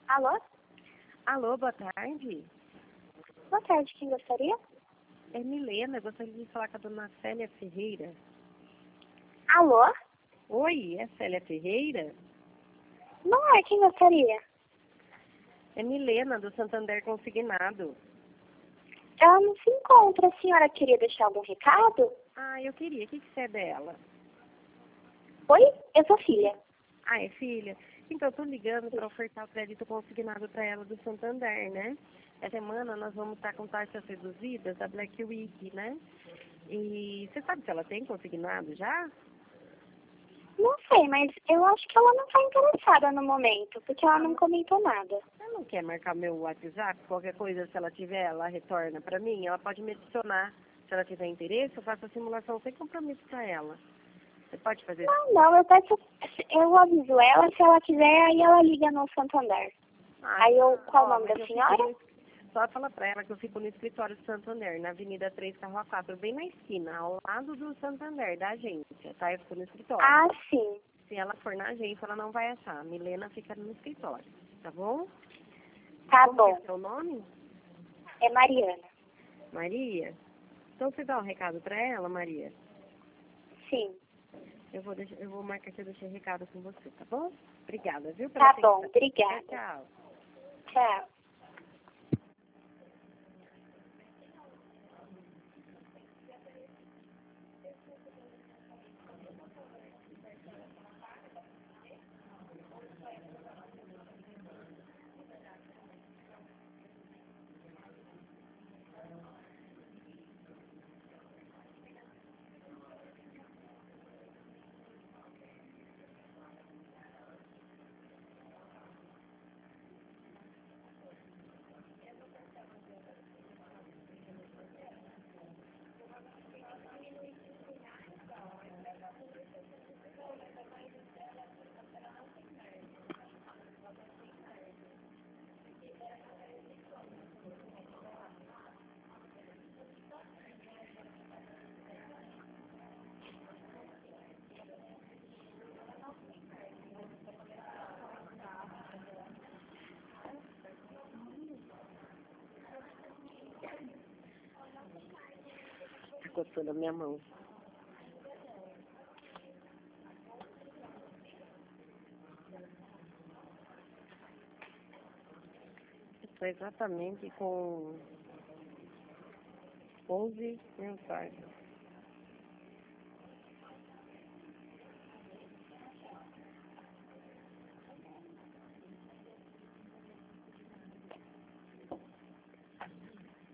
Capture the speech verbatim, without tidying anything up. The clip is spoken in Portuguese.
Alô? Alô, boa tarde. Boa tarde, quem gostaria? É Milena, eu gostaria de falar com a dona Célia Ferreira. Alô? Oi, é Célia Ferreira? Não é, quem gostaria? É Milena, do Santander Consignado. Ela não se encontra. A senhora queria deixar algum recado? Ah, eu queria. O que, que você é dela? Oi? Eu sou filha. Ah, é filha? Então, eu tô ligando para ofertar o crédito consignado para ela do Santander, né? Essa semana nós vamos estar com taxas reduzidas da Black Week, né? E você sabe se ela tem consignado já? Não sei, mas eu acho que ela não está interessada no momento, porque ela não comentou nada. Ela não quer marcar meu WhatsApp? Qualquer coisa, se ela tiver, ela retorna para mim. Ela pode me adicionar. Se ela tiver interesse, eu faço a simulação sem compromisso para ela. Você pode fazer isso? Não, não, eu peço, eu aviso ela, se ela quiser, aí ela liga no Santander. Ah, Aí eu, qual o ó, nome mas da eu senhora? fico no- Só fala para ela que eu fico no escritório do Santander, na Avenida três, Carro quatro, bem na esquina, ao lado do Santander, da agência, tá? Eu fico no escritório. Ah, sim. Se ela for na agência, ela não vai achar. A Milena fica no escritório, tá bom? Tá Como que é bom. seu nome? É Mariana. Maria? Então você dá um recado para ela, Maria? Sim. Eu vou, deixar, eu vou marcar que eu deixei recado com você, tá bom? Obrigada, viu? Tá Pela bom, atenção. obrigada. Tchau, tchau. Tchau. Tá coçando a minha mão. Estou exatamente com onze mensagens.